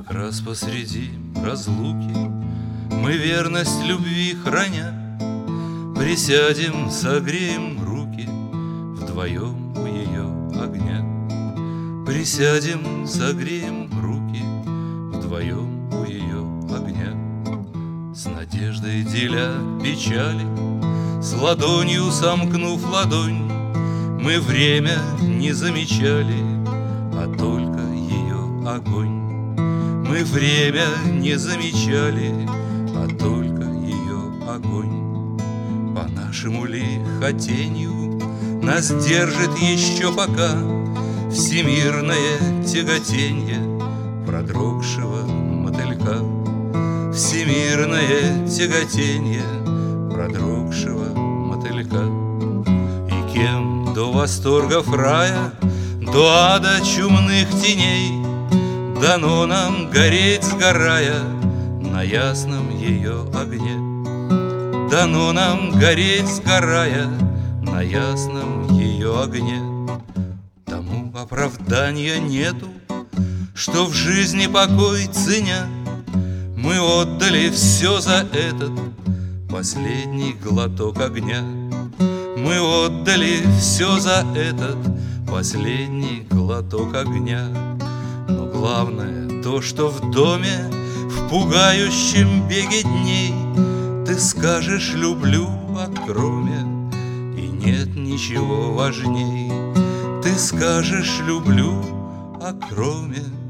Как раз посреди разлуки мы, верность любви храня, присядем, согреем руки вдвоем у ее огня. Присядем, согреем руки вдвоем у ее огня. С надеждой деля печали, с ладонью сомкнув ладонь, мы время не замечали, а только ее огонь. Мы время не замечали, а только ее огонь. По нашему ли хотению нас держит еще пока всемирное тяготенье продрогшего мотылька. Всемирное тяготенье продрогшего мотылька. И кем до восторгов рая, до ада чумных теней дано нам гореть, сгорая на ясном ее огне. Дано нам гореть, сгорая на ясном ее огне. Тому оправдания нету, что в жизни покой ценя, мы отдали все за этот последний глоток огня. Мы отдали все за этот последний глоток огня. Но главное то, что в доме, в пугающем беге дней, ты скажешь «люблю», а кроме и нет ничего важней. Ты скажешь «люблю», а кроме